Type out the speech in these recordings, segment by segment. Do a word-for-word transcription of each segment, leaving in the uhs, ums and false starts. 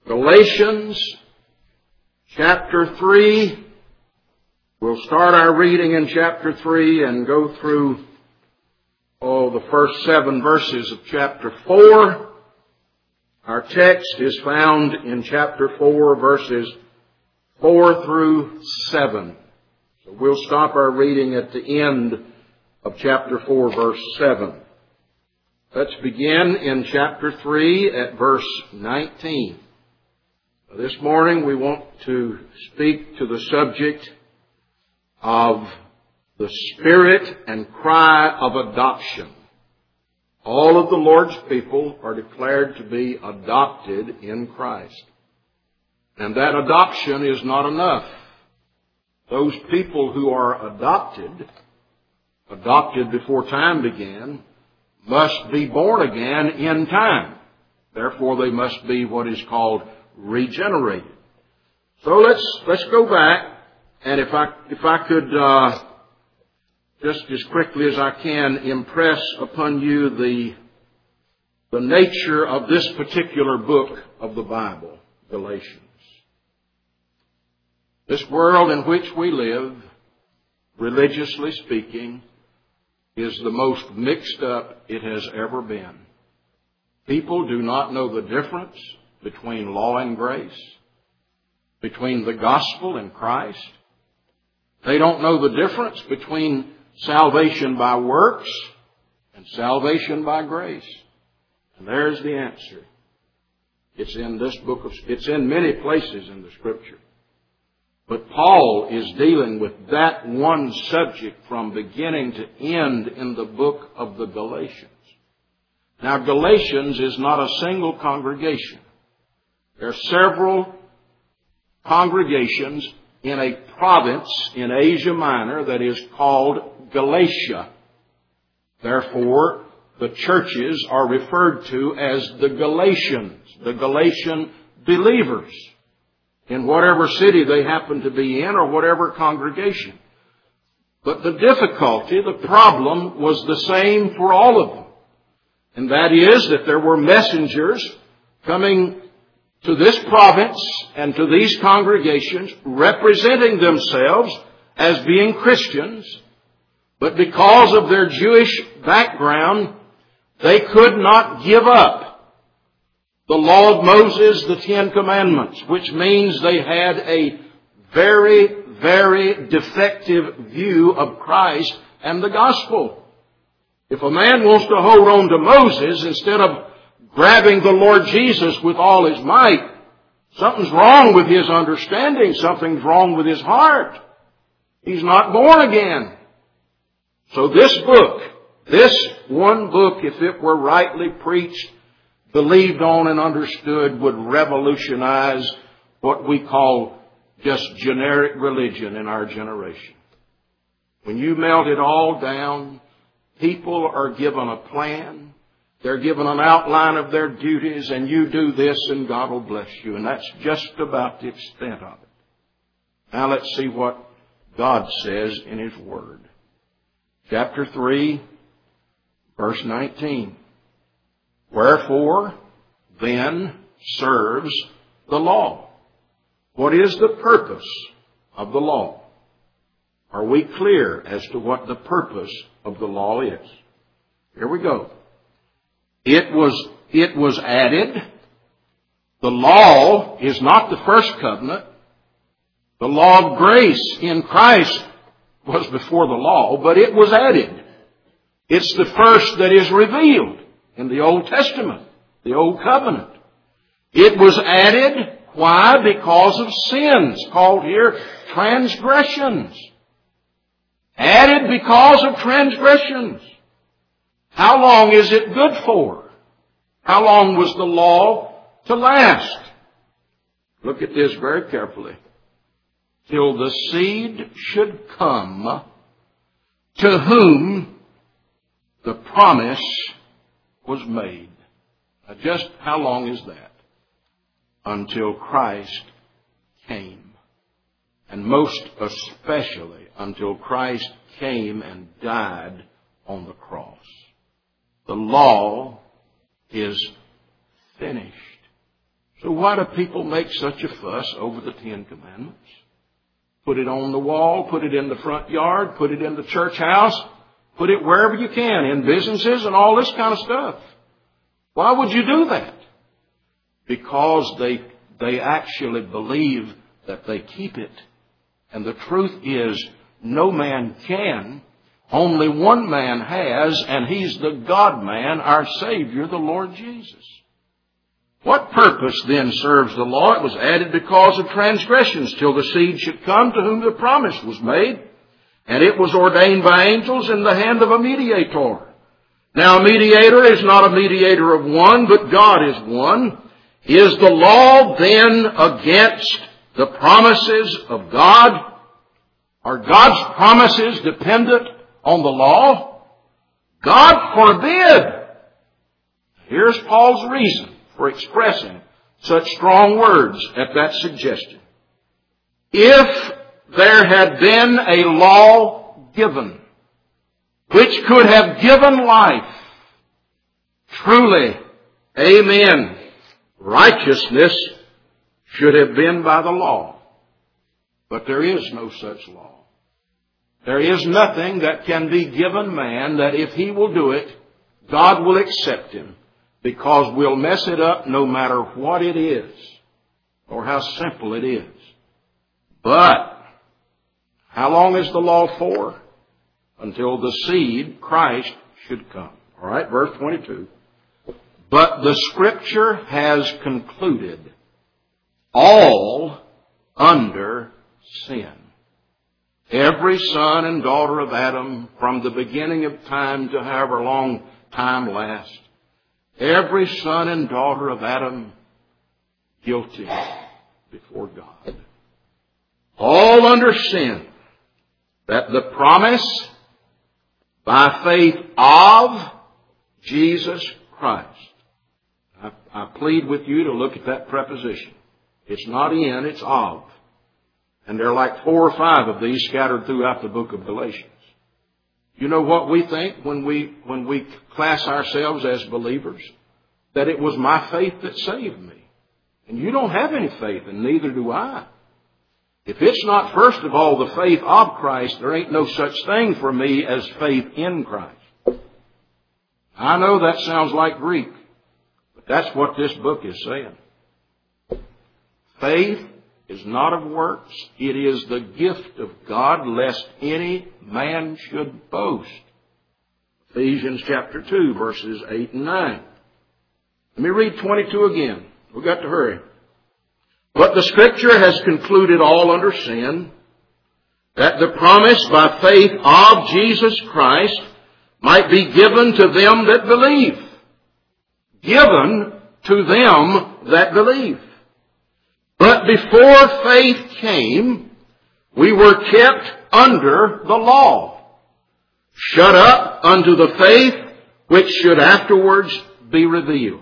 Galatians chapter three. We'll start our reading in chapter three and go through oh, the first seven verses of chapter four. Our text is found in chapter four, verses four through seven. So we'll stop our reading at the end of chapter four, verse seven. Let's begin in chapter three at verse nineteen. This morning we want to speak to the subject of the spirit and cry of adoption. All of the Lord's people are declared to be adopted in Christ. And that adoption is not enough. Those people who are adopted, adopted before time began, must be born again in time. Therefore, they must be what is called regenerated. So let's let's go back, and if I if I could uh, just as quickly as I can impress upon you the the nature of this particular book of the Bible, Galatians. This world in which we live, religiously speaking, is the most mixed up it has ever been. People do not know the difference between law and grace, between the gospel and Christ. They don't know the difference between salvation by works and salvation by grace. And there's the answer. It's in this book of, it's in many places in the Scripture. But Paul is dealing with that one subject from beginning to end in the book of the Galatians. Now, Galatians is not a single congregation. There are several congregations in a province in Asia Minor that is called Galatia. Therefore, the churches are referred to as the Galatians, the Galatian believers, in whatever city they happen to be in or whatever congregation. But the difficulty, the problem, was the same for all of them. And that is that there were messengers coming to this province and to these congregations representing themselves as being Christians, but because of their Jewish background, they could not give up the law of Moses, the Ten Commandments, which means they had a very, very defective view of Christ and the gospel. If a man wants to hold on to Moses instead of grabbing the Lord Jesus with all his might, something's wrong with his understanding. Something's wrong with his heart. He's not born again. So this book, this one book, if it were rightly preached, believed on and understood, would revolutionize what we call just generic religion in our generation. When you melt it all down, people are given a plan. They're given an outline of their duties, and you do this and God will bless you. And that's just about the extent of it. Now let's see what God says in His Word. Chapter three, verse nineteen. Wherefore then serves the law? What is the purpose of the law? Are we clear as to what the purpose of the law is? Here we go. It was, it was added. The law is not the first covenant. The law of grace in Christ was before the law, but it was added. It's the first that is revealed in the Old Testament, the Old Covenant. It was added. Why? Because of sins, called here transgressions. Added because of transgressions. How long is it good for? How long was the law to last? Look at this very carefully. Till the seed should come to whom the promise was made. Now just how long is that? Until Christ came. And most especially until Christ came and died on the cross. The law is finished. So why do people make such a fuss over the Ten Commandments? Put it on the wall, put it in the front yard, put it in the church house, put it wherever you can, in businesses and all this kind of stuff. Why would you do that? Because they, they actually believe that they keep it. And the truth is, no man can. Only one man has, and He's the God-man, our Savior, the Lord Jesus. What purpose then serves the law? It was added because of transgressions, till the seed should come to whom the promise was made. And it was ordained by angels in the hand of a mediator. Now a mediator is not a mediator of one, but God is one. Is the law then against the promises of God? Are God's promises dependent on the law? God forbid! Here's Paul's reason for expressing such strong words at that suggestion. If there had been a law given which could have given life, truly, amen, righteousness should have been by the law. But there is no such law. There is nothing that can be given man that if he will do it, God will accept him, because we'll mess it up no matter what it is or how simple it is. But how long is the law for? Until the seed, Christ, should come. All right, verse twenty-two. But the Scripture has concluded all under sin. Every son and daughter of Adam, from the beginning of time to however long time lasts, every son and daughter of Adam guilty before God. All under sin, that the promise by faith of Jesus Christ. I, I plead with you to look at that preposition. It's not in, it's of. And there are like four or five of these scattered throughout the book of Galatians. You know what we think when we, when we class ourselves as believers? That it was my faith that saved me. And you don't have any faith, and neither do I. If it's not first of all the faith of Christ, there ain't no such thing for me as faith in Christ. I know that sounds like Greek, but that's what this book is saying. Faith is not of works. It is the gift of God, lest any man should boast. Ephesians chapter two, verses eight and nine. Let me read twenty-two again. We've got to hurry. But the Scripture has concluded all under sin, that the promise by faith of Jesus Christ might be given to them that believe. Given to them that believe. But before faith came, we were kept under the law, shut up unto the faith which should afterwards be revealed.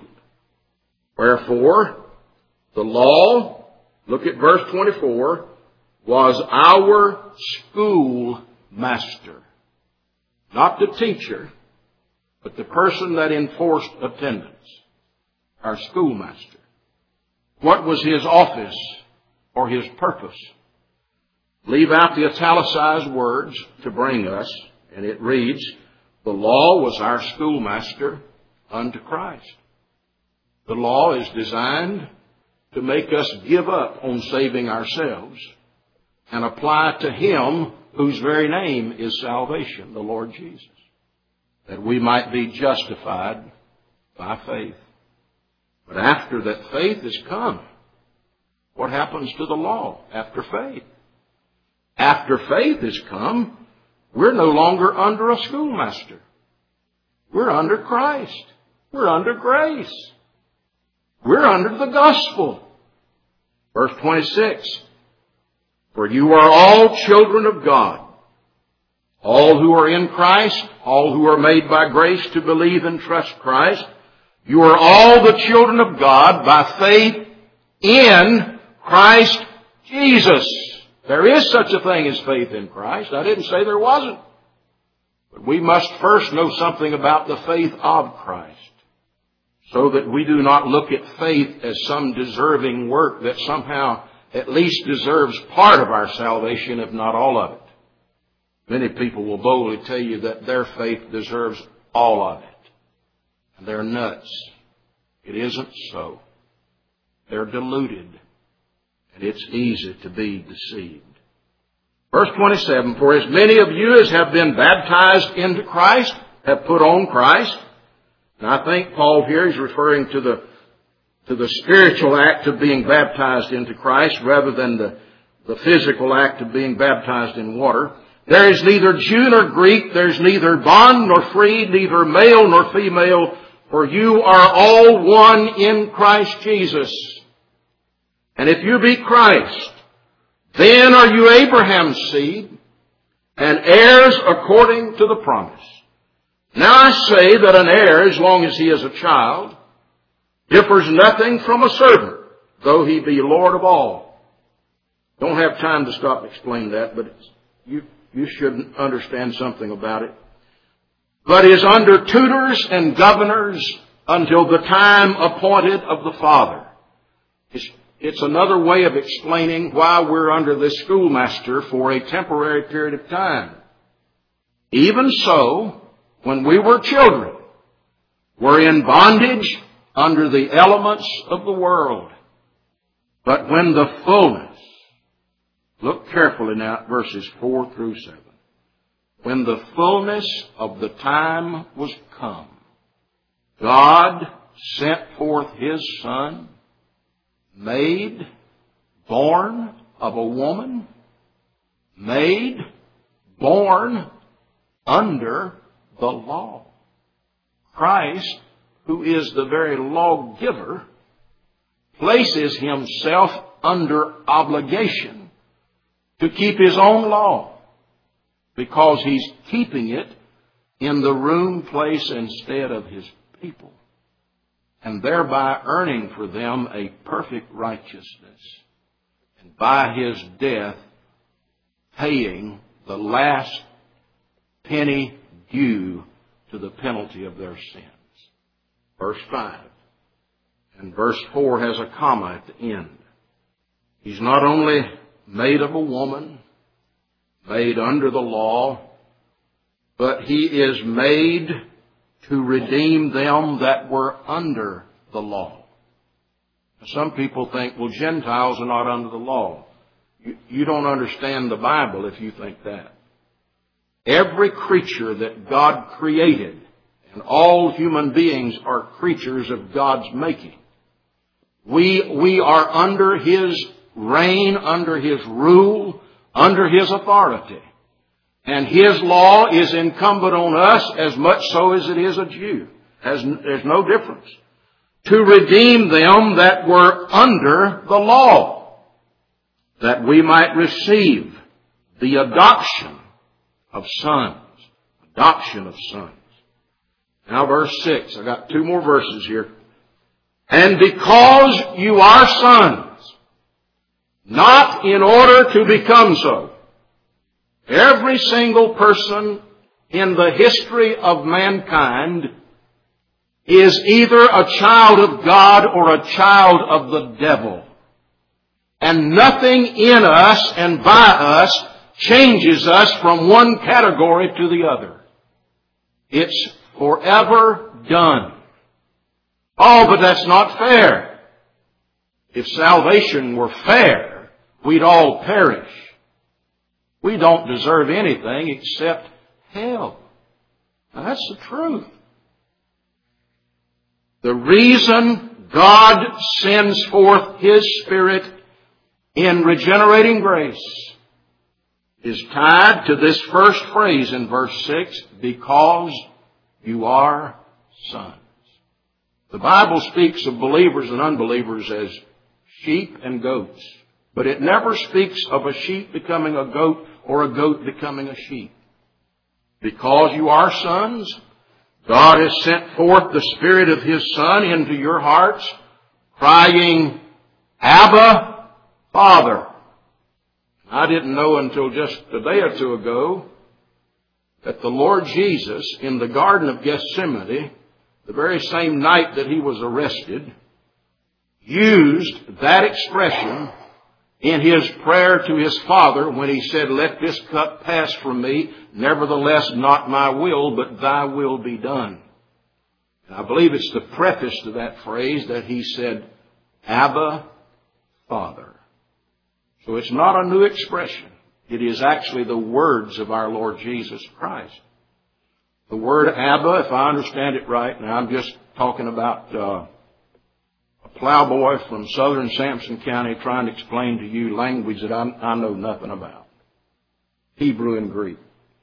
Wherefore, the law, look at verse twenty-four, was our schoolmaster. Not the teacher, but the person that enforced attendance. Our schoolmaster. What was his office or his purpose? Leave out the italicized words to bring us, and it reads, the law was our schoolmaster unto Christ. The law is designed to make us give up on saving ourselves and apply to Him whose very name is salvation, the Lord Jesus, that we might be justified by faith. But after that faith has come, what happens to the law after faith? After faith has come, we're no longer under a schoolmaster. We're under Christ. We're under grace. We're under the gospel. Verse twenty-six. For you are all children of God. All who are in Christ, all who are made by grace to believe and trust Christ, you are all the children of God by faith in Christ Jesus. There is such a thing as faith in Christ. I didn't say there wasn't. But we must first know something about the faith of Christ. so that we do not look at faith as some deserving work that somehow at least deserves part of our salvation, if not all of it. Many people will boldly tell you that their faith deserves all of it. And they're nuts. It isn't so. They're deluded. And it's easy to be deceived. Verse twenty-seven, for as many of you as have been baptized into Christ have put on Christ. And I think Paul here is referring to the to the spiritual act of being baptized into Christ rather than the, the physical act of being baptized in water. There is neither Jew nor Greek, there's neither bond nor free, neither male nor female, for you are all one in Christ Jesus. And if you be Christ, then are you Abraham's seed and heirs according to the promise. Now I say that an heir, as long as he is a child, differs nothing from a servant, though he be Lord of all. Don't have time to stop and explain that, but it's, you, you should understand something about it. But is under tutors and governors until the time appointed of the Father. It's, it's another way of explaining why we're under this schoolmaster for a temporary period of time. Even so, when we were children, we're in bondage under the elements of the world. But when the fullness, look carefully now at verses four through seven. When the fullness of the time was come, God sent forth His Son, made, born of a woman, made, born under the law. Christ, who is the very lawgiver, places Himself under obligation to keep His own law because He's keeping it in the room place instead of His people, and thereby earning for them a perfect righteousness, and by His death paying the last penny due to the penalty of their sins. Verse five. And verse four has a comma at the end. He's not only made of a woman, made under the law, but He is made to redeem them that were under the law. Some people think, well, Gentiles are not under the law. You, you don't understand the Bible if you think that. Every creature that God created, and all human beings are creatures of God's making. We, we are under His reign, under His rule, under His authority. And His law is incumbent on us as much so as it is a Jew. As, there's no difference. To redeem them that were under the law, that we might receive the adoption of sons. Adoption of sons. Now verse six. I got two more verses here. And because you are sons, not in order to become so. Every single person in the history of mankind is either a child of God or a child of the devil. And nothing in us and by us changes us from one category to the other. It's forever done. Oh, but that's not fair. If salvation were fair, we'd all perish. We don't deserve anything except hell. Now, that's the truth. The reason God sends forth His Spirit in regenerating grace is tied to this first phrase in verse six, because you are sons. The Bible speaks of believers and unbelievers as sheep and goats, but it never speaks of a sheep becoming a goat or a goat becoming a sheep. Because you are sons, God has sent forth the Spirit of His Son into your hearts, crying, Abba, Father. I didn't know until just a day or two ago that the Lord Jesus in the Garden of Gethsemane the very same night that he was arrested, used that expression in his prayer to his Father when he said, "Let this cup pass from me, nevertheless not my will, but thy will be done." And I believe it's the preface to that phrase that he said, "Abba, Father." So it's not a new expression. It is actually the words of our Lord Jesus Christ. The word Abba, if I understand it right, now I'm just talking about uh, a plowboy from southern Sampson County trying to explain to you language that I, I know nothing about. Hebrew and Greek.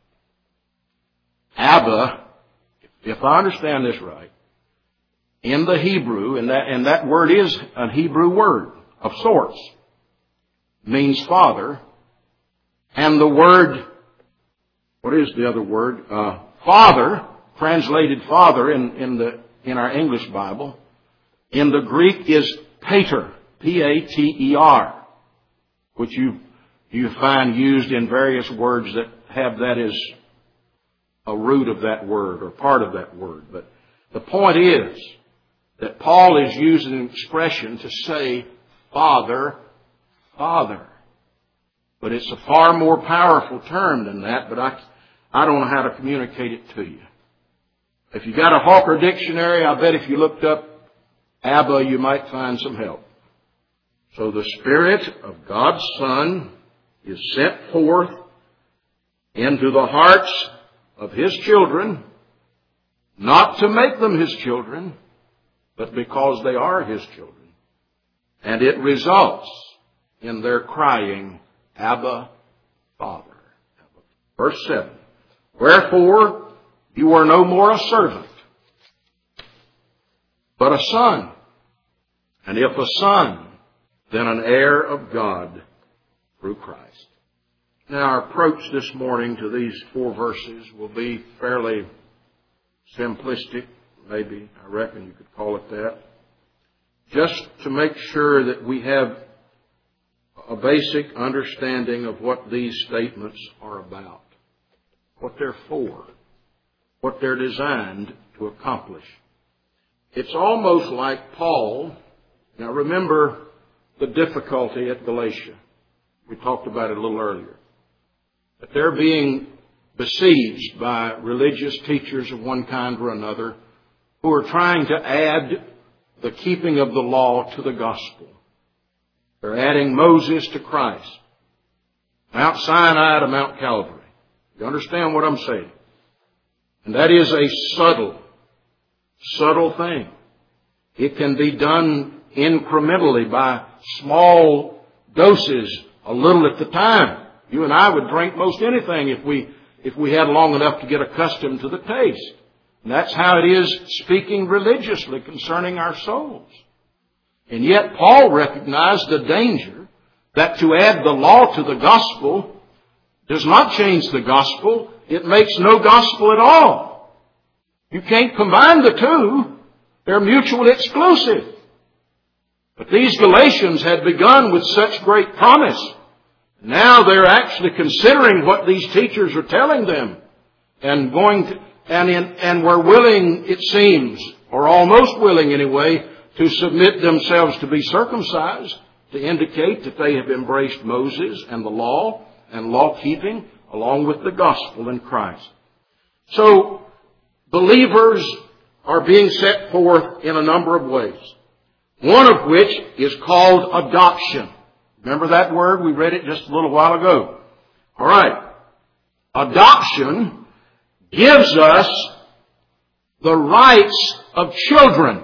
Abba, if I understand this right, in the Hebrew, and that, and that word is a Hebrew word of sorts, means father. And the word, what is the other word? Uh, father, translated father in, in the in our English Bible, in the Greek is pater, P A T E R, which you you find used in various words that have that as a root of that word or part of that word. But the point is that Paul is using an expression to say Father, Father. But it's a far more powerful term than that, but I, I don't know how to communicate it to you. If you got a Hawker dictionary, I bet if you looked up Abba, you might find some help. So the Spirit of God's Son is sent forth into the hearts of His children, not to make them His children, but because they are His children. And it results in their crying, Abba, Father. Verse seven. Wherefore you are no more a servant, but a son. And if a son, then an heir of God through Christ. Now our approach this morning to these four verses will be fairly simplistic, maybe, I reckon you could call it that. Just to make sure that we have a basic understanding of what these statements are about, what they're for, what they're designed to accomplish. It's almost like Paul. Now remember the difficulty at Galatia. We talked about it a little earlier. That they're being besieged by religious teachers of one kind or another who are trying to add the keeping of the law to the gospel. They're adding Moses to Christ. Mount Sinai to Mount Calvary. You understand what I'm saying? And that is a subtle, subtle thing. It can be done incrementally by small doses, a little at the time. You and I would drink most anything if we, if we had long enough to get accustomed to the taste. And that's how it is speaking religiously concerning our souls. And yet Paul recognized the danger that to add the law to the gospel does not change the gospel. It makes no gospel at all. You can't combine the two. They're mutually exclusive. But these Galatians had begun with such great promise. Now they're actually considering what these teachers are telling them and going to, and in, and were willing, it seems, or almost willing anyway, to submit themselves to be circumcised, to indicate that they have embraced Moses and the law and law-keeping along with the gospel in Christ. So, believers are being set forth in a number of ways. One of which is called adoption. Remember that word? We read it just a little while ago. All right. Adoption gives us the rights of children.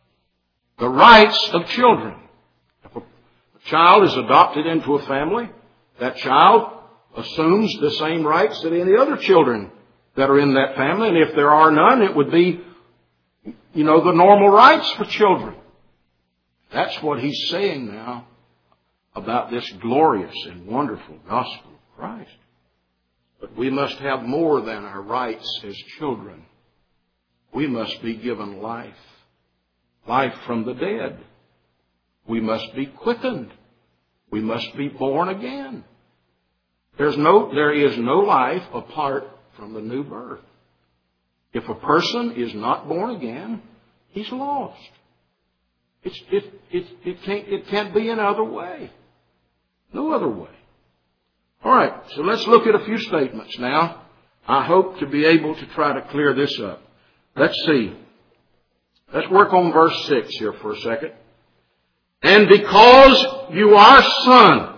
The rights of children. If a child is adopted into a family, that child assumes the same rights that any other children that are in that family. And if there are none, it would be, you know, the normal rights for children. That's what he's saying now about this glorious and wonderful gospel of Christ. But we must have more than our rights as children. We must be given life. Life from the dead. We must be quickened. We must be born again. There's no, there is no life apart from the new birth. If a person is not born again, he's lost. It's, it, it, it, can't, it can't be another way. No other way. All right, so let's look at a few statements now. I hope to be able to try to clear this up. Let's see. Let's work on verse six here for a second. And because you are sons,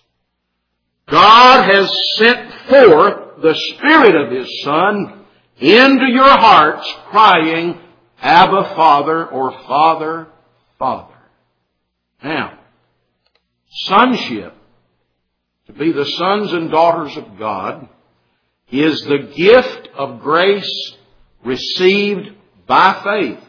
God has sent forth the Spirit of His Son into your hearts, crying, Abba, Father, or Father, Father. Now, sonship, to be the sons and daughters of God, is the gift of grace received by faith.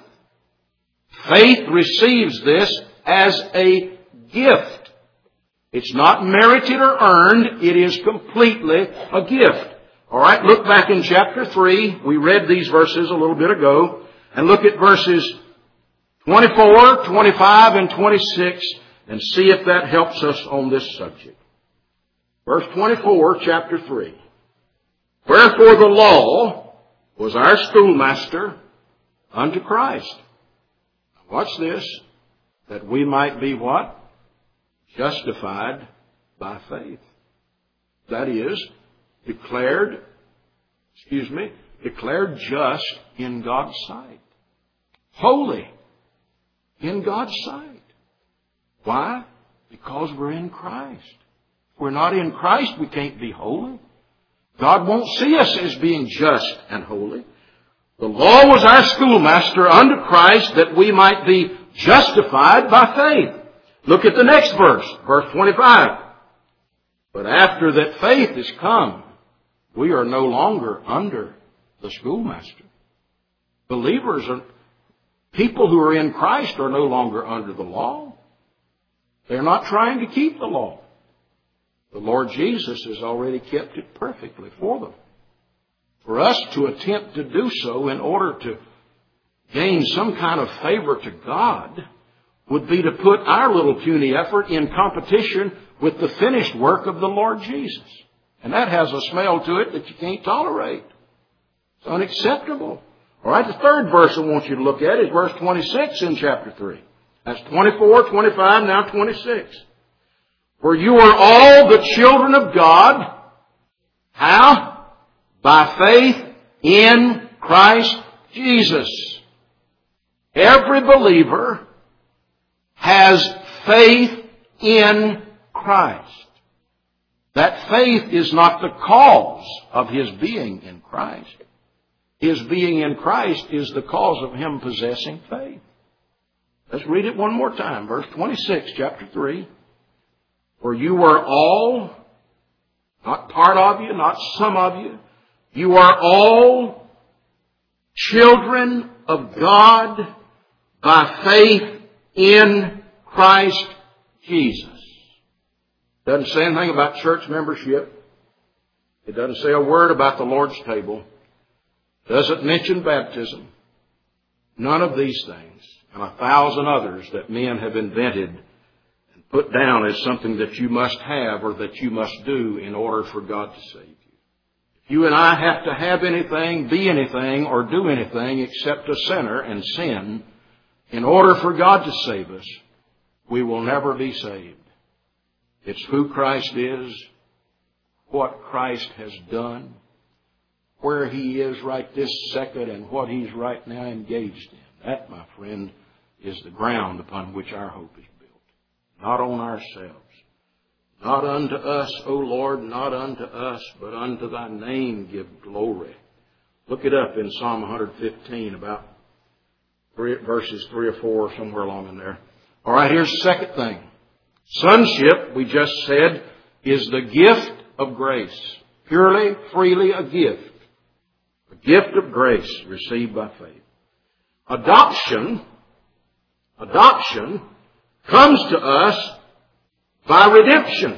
Faith receives this as a gift. It's not merited or earned. It is completely a gift. All right, look back in chapter three. We read these verses a little bit ago. And look at verses twenty-four, twenty-five, and twenty-six and see if that helps us on this subject. Verse twenty-four, chapter three. Wherefore the law was our schoolmaster unto Christ. Now watch this. That we might be what? Justified by faith. That is, declared, excuse me, declared just in God's sight. Holy in God's sight. Why? Because we're in Christ. If we're not in Christ, we can't be holy. God won't see us as being just and holy. The law was our schoolmaster unto Christ that we might be justified by faith. Look at the next verse, verse twenty-five. But after that faith is come, we are no longer under the schoolmaster. Believers are, people who are in Christ are no longer under the law. They're not trying to keep the law. The Lord Jesus has already kept it perfectly for them. For us to attempt to do so in order to gain some kind of favor to God would be to put our little puny effort in competition with the finished work of the Lord Jesus. And that has a smell to it that you can't tolerate. It's unacceptable. All right, the third verse I want you to look at is verse twenty-six in chapter three. That's twenty-four, twenty-five, now twenty-six. For you are all the children of God. How? By faith in Christ Jesus. Every believer has faith in Christ. That faith is not the cause of his being in Christ. His being in Christ is the cause of him possessing faith. Let's read it one more time. Verse twenty-six, chapter three. For you are all, not part of you, not some of you, you are all children of God by faith in Christ Jesus. Doesn't say anything about church membership. It doesn't say a word about the Lord's table. Doesn't mention baptism. None of these things and a thousand others that men have invented and put down as something that you must have or that you must do in order for God to save you. If you and I have to have anything, be anything, or do anything except a sinner and sin in order for God to save us, we will never be saved. It's who Christ is, what Christ has done, where He is right this second, and what He's right now engaged in. That, my friend, is the ground upon which our hope is built. Not on ourselves. Not unto us, O Lord, not unto us, but unto Thy name give glory. Look it up in Psalm one fifteen, about three, verses three or four, somewhere along in there. All right, here's the second thing. Sonship, we just said, is the gift of grace. Purely, freely a gift. A gift of grace received by faith. Adoption, adoption comes to us by redemption.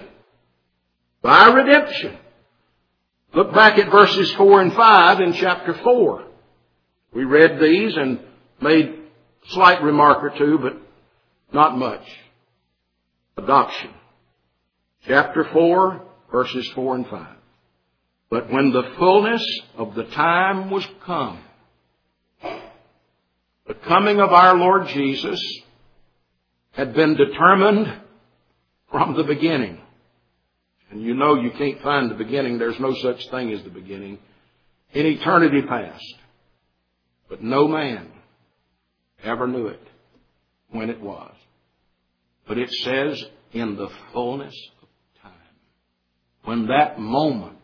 By redemption. Look back at verses four and five in chapter four. We read these and made a slight remark or two, but not much. Adoption. Chapter four, verses four and five. But when the fullness of the time was come, The coming of our Lord Jesus had been determined from the beginning. And you know you can't find the beginning. There's no such thing as the beginning. In eternity past. But no man ever knew it when it was. But it says in the fullness of time. When that moment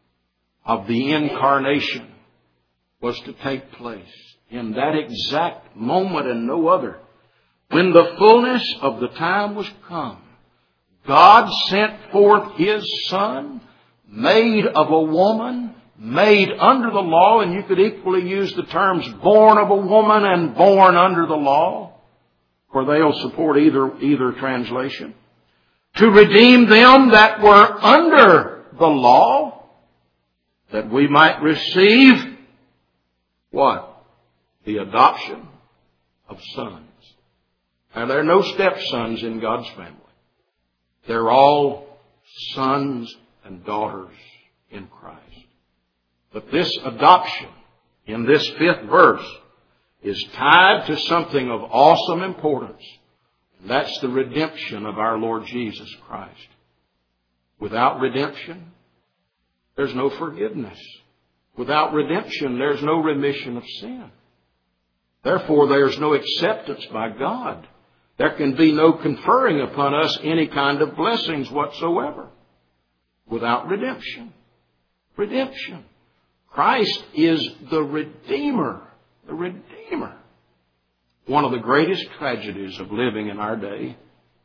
of the incarnation was to take place. In that exact moment and no other. When the fullness of the time was come. God sent forth His Son, made of a woman, made under the law, and you could equally use the terms born of a woman and born under the law, for they'll support either, either translation, to redeem them that were under the law, that we might receive what? The adoption of sons. Now, there are no stepsons in God's family. They're all sons and daughters in Christ. But this adoption in this fifth verse is tied to something of awesome importance. And that's the redemption of our Lord Jesus Christ. Without redemption, there's no forgiveness. Without redemption, there's no remission of sin. Therefore, there's no acceptance by God. There can be no conferring upon us any kind of blessings whatsoever without redemption. Redemption. Christ is the Redeemer. The Redeemer. One of the greatest tragedies of living in our day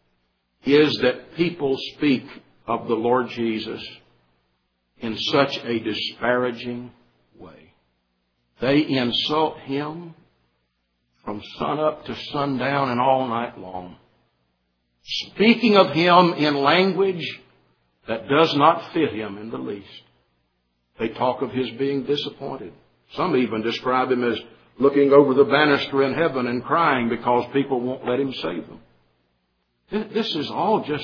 is that people speak of the Lord Jesus in such a disparaging way. They insult Him from sun up to sundown and all night long, speaking of Him in language that does not fit Him in the least. They talk of His being disappointed. Some even describe Him as looking over the banister in heaven and crying because people won't let Him save them. This is all just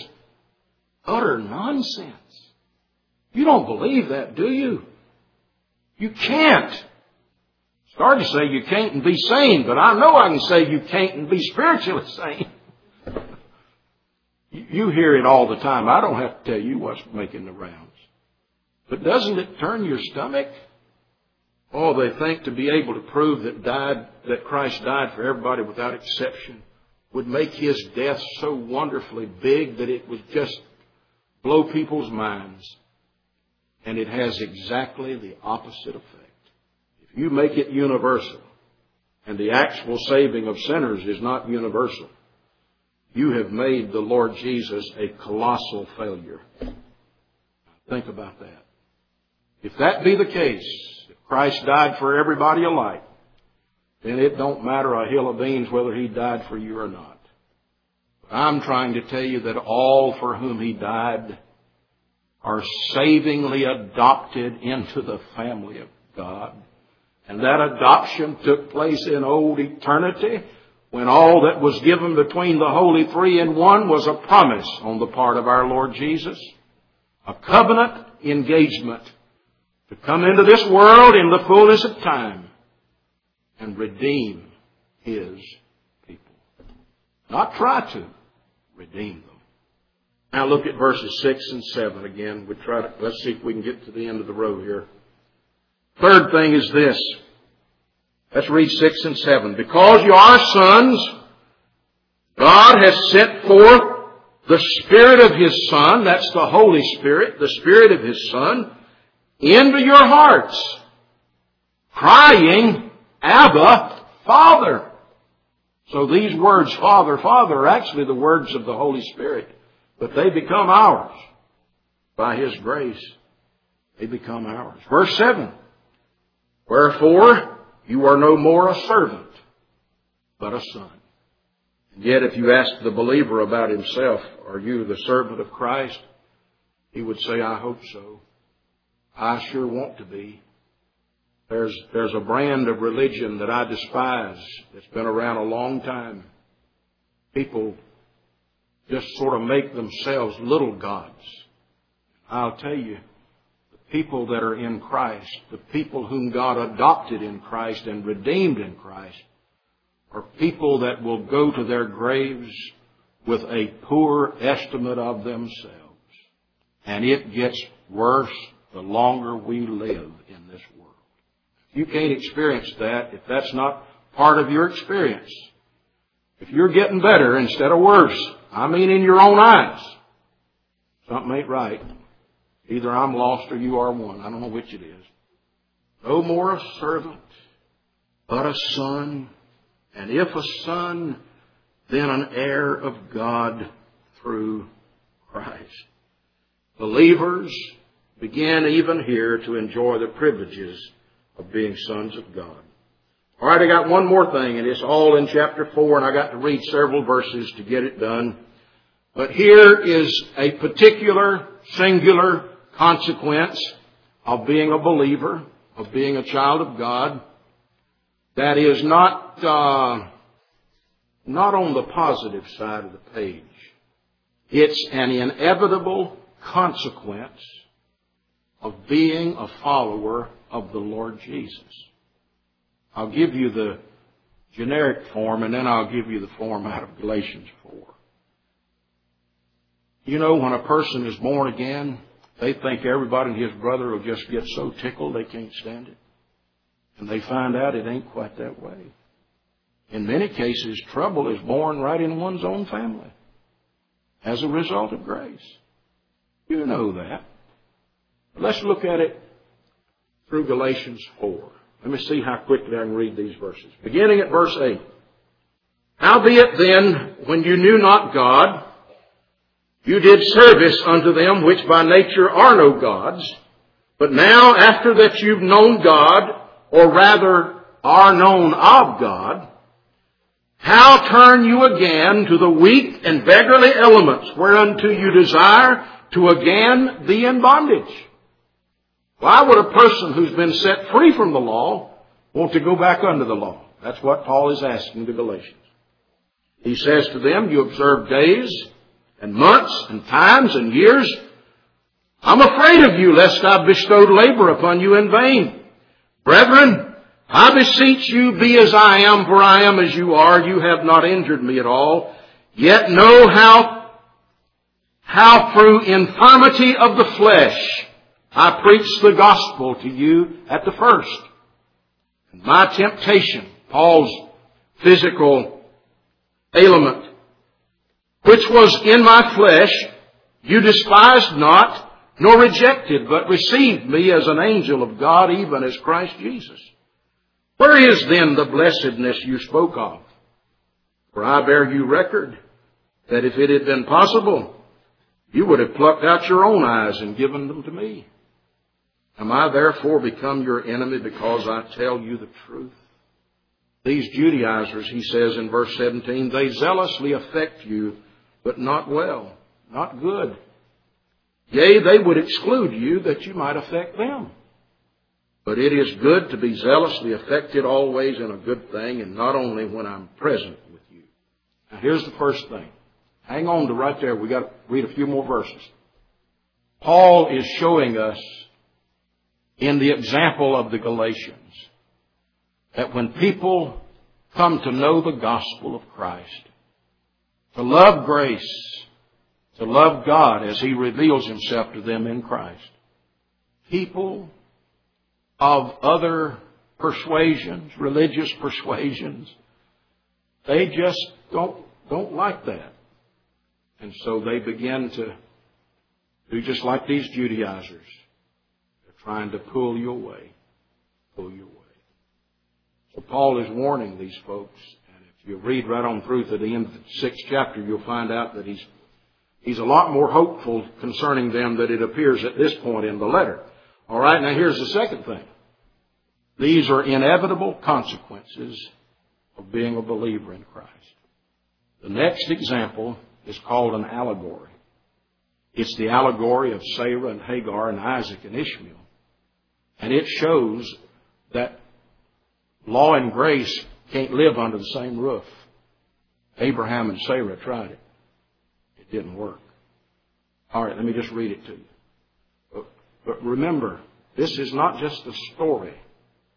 utter nonsense. You don't believe that, do you? You can't. It's hard to say you can't and be sane, but I know I can say you can't and be spiritually sane. You hear it all the time. I don't have to tell you what's making the rounds. But doesn't it turn your stomach? Oh, they think to be able to prove that died, that Christ died for everybody without exception would make His death so wonderfully big that it would just blow people's minds. And it has exactly the opposite effect. If you make it universal, and the actual saving of sinners is not universal, you have made the Lord Jesus a colossal failure. Think about that. If that be the case, if Christ died for everybody alike, then it don't matter a hill of beans whether He died for you or not. But I'm trying to tell you that all for whom He died are savingly adopted into the family of God. And that adoption took place in old eternity when all that was given between the Holy Three in One was a promise on the part of our Lord Jesus. A covenant engagement to come into this world in the fullness of time and redeem His people. Not try to, redeem them. Now look at verses six and seven again. We try to, let's see if we can get to the end of the row here. Third thing is this. Let's read six and seven. Because you are sons, God has sent forth the Spirit of His Son, that's the Holy Spirit, the Spirit of His Son, into your hearts, crying, Abba, Father. So these words, Father, Father, are actually the words of the Holy Spirit. But they become ours. By His grace, they become ours. Verse seven. Wherefore, you are no more a servant, but a son. And yet if you ask the believer about himself, are you the servant of Christ? He would say, I hope so. I sure want to be. There's, there's a brand of religion that I despise that's been around a long time. People just sort of make themselves little gods. I'll tell you, the people that are in Christ, the people whom God adopted in Christ and redeemed in Christ, are people that will go to their graves with a poor estimate of themselves. And it gets worse the longer we live in this world. If you can't experience that, if that's not part of your experience, if you're getting better instead of worse, I mean in your own eyes, something ain't right. Either I'm lost or you are one. I don't know which it is. No more a servant, but a son. And if a son, then an heir of God through Christ. Believers begin even here to enjoy the privileges of being sons of God. All right, I got one more thing, and it's all in chapter four, and I got to read several verses to get it done. But here is a particular, singular consequence of being a believer, of being a child of God, that is not uh, not on the positive side of the page. It's an inevitable consequence of being a follower of the Lord Jesus. I'll give you the generic form, and then I'll give you the form out of Galatians four. You know, when a person is born again, they think everybody and his brother will just get so tickled they can't stand it. And they find out it ain't quite that way. In many cases, trouble is born right in one's own family as a result of grace. You know that. Let's look at it through Galatians four. Let me see how quickly I can read these verses. Beginning at verse eight. Howbeit then, when you knew not God, you did service unto them which by nature are no gods. But now, after that you've known God, or rather are known of God, how turn you again to the weak and beggarly elements whereunto you desire to again be in bondage? Why would a person who's been set free from the law want to go back under the law? That's what Paul is asking the Galatians. He says to them, you observe days and months and times and years. I'm afraid of you, lest I bestowed labor upon you in vain. Brethren, I beseech you, be as I am, for I am as you are. You have not injured me at all. Yet know how, how through infirmity of the flesh I preached the gospel to you at the first. And my temptation, Paul's physical ailment, which was in my flesh, you despised not, nor rejected, but received me as an angel of God, even as Christ Jesus. Where is then the blessedness you spoke of? For I bear you record that if it had been possible, you would have plucked out your own eyes and given them to me. Am I therefore become your enemy because I tell you the truth? These Judaizers, he says in verse seventeen, they zealously affect you, but not well, not good. Yea, they would exclude you that you might affect them. But it is good to be zealously affected always in a good thing, and not only when I'm present with you. Now here's the first thing. Hang on to right there. We've got to read a few more verses. Paul is showing us in the example of the Galatians that when people come to know the gospel of Christ, to love grace, to love God as He reveals Himself to them in Christ, people of other persuasions, religious persuasions, they just don't, don't like that. And so they begin to do just like these Judaizers. They're trying to pull you away, pull you away. So Paul is warning these folks, and if you read right on through to the end of the sixth chapter, you'll find out that he's he's a lot more hopeful concerning them than it appears at this point in the letter. All right, now here's the second thing. These are inevitable consequences of being a believer in Christ. The next example is called an allegory. It's the allegory of Sarah and Hagar and Isaac and Ishmael. And it shows that law and grace can't live under the same roof. Abraham and Sarah tried it. It didn't work. All right, let me just read it to you. But, but remember, this is not just a story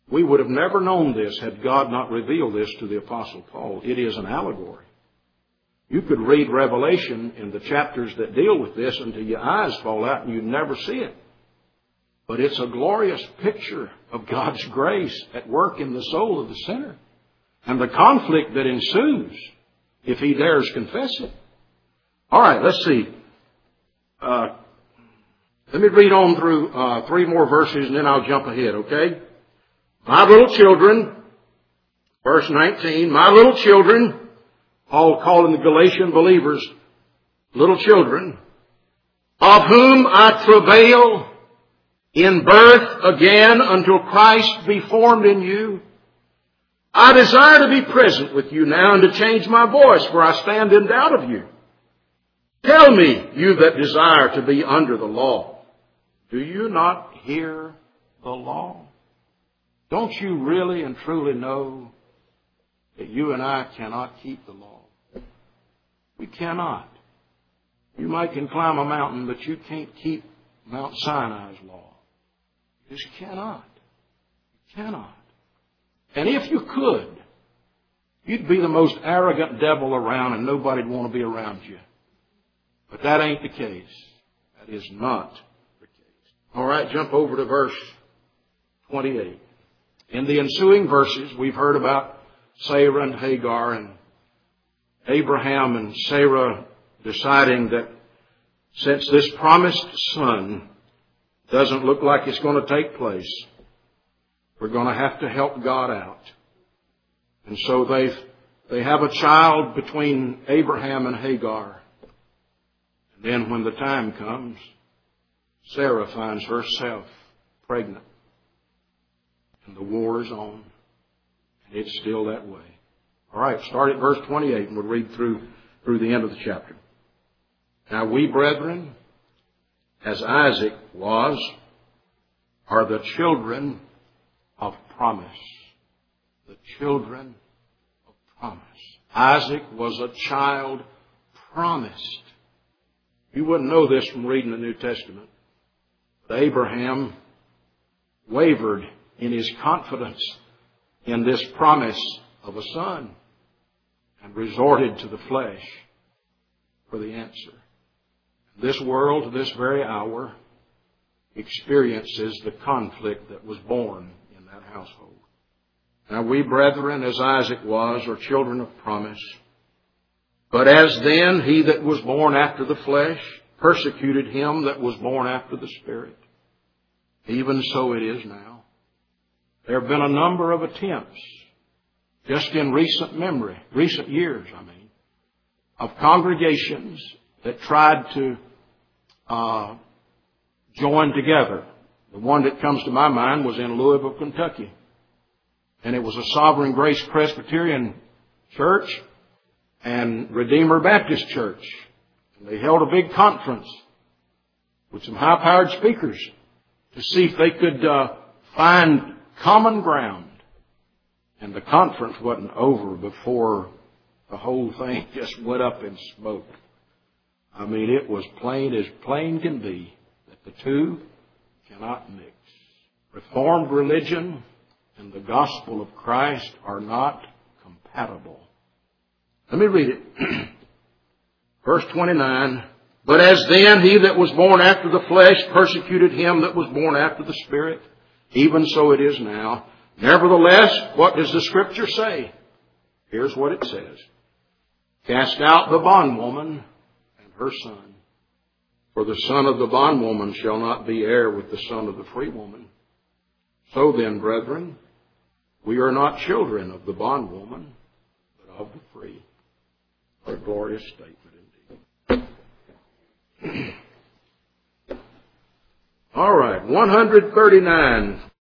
We would have never known this had God not revealed this to the Apostle Paul. It is an allegory. You could read Revelation in the chapters that deal with this until your eyes fall out and you'd never see it. But it's a glorious picture of God's grace at work in the soul of the sinner and the conflict that ensues if he dares confess it. All right, let's see. Uh, let me read on through uh, three more verses and then I'll jump ahead, okay? My little children, verse nineteen, my little children, Paul calling the Galatian believers little children, of whom I travail in birth again until Christ be formed in you. I desire to be present with you now and to change my voice, for I stand in doubt of you. Tell me, you that desire to be under the law, do you not hear the law? Don't you really and truly know that you and I cannot keep the law? We cannot. You might can climb a mountain, but you can't keep Mount Sinai's law. You just cannot. You cannot. And if you could, you'd be the most arrogant devil around and nobody'd want to be around you. But that ain't the case. That is not the case. All right, jump over to verse twenty-eight. In the ensuing verses, we've heard about Sarah and Hagar and Abraham and Sarah deciding that since this promised son doesn't look like it's going to take place, we're going to have to help God out. And so they they have a child between Abraham and Hagar. And then when the time comes, Sarah finds herself pregnant. And the war is on. And it's still that way. All right, start at verse twenty-eight and we'll read through, through the end of the chapter. Now we, brethren, as Isaac was, are the children of promise. The children of promise. Isaac was a child promised. You wouldn't know this from reading the New Testament. But Abraham wavered in his confidence in this promise of a son and resorted to the flesh for the answer. This world, to this very hour, experiences the conflict that was born in that household. Now we, brethren, as Isaac was, are children of promise. But as then he that was born after the flesh persecuted him that was born after the Spirit, even so it is now. There have been a number of attempts, just in recent memory, recent years, I mean, of congregations that tried to uh, join together. The one that comes to my mind was in Louisville, Kentucky. And it was a Sovereign Grace Presbyterian church and Redeemer Baptist Church. And they held a big conference with some high-powered speakers to see if they could uh, find common ground. And the conference wasn't over before the whole thing just went up in smoke. I mean, it was plain as plain can be that the two cannot mix. Reformed religion and the gospel of Christ are not compatible. Let me read it. Verse twenty-nine. But as then he that was born after the flesh persecuted him that was born after the Spirit, even so it is now. Nevertheless, what does the Scripture say? Here's what it says. Cast out the bondwoman and her son. For the son of the bondwoman shall not be heir with the son of the free woman. So then, brethren, we are not children of the bondwoman, but of the free. A glorious statement indeed. All right, one thirty-nine.